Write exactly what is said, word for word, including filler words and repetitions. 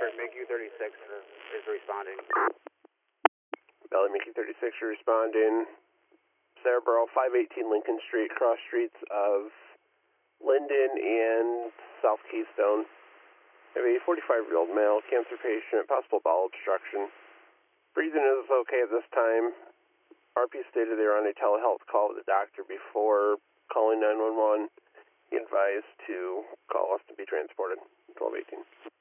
Mickey thirty-six is, is responding. Valley Mickey thirty-six, you're responding. Cerebral, five eighteen Lincoln Street, cross streets of Linden and South Keystone. I have a forty-five-year-old male, cancer patient, possible bowel obstruction. Breathing is okay at this time. R P stated they were on a telehealth call with the doctor before calling nine one one. He advised to call us to be transported. twelve eighteen.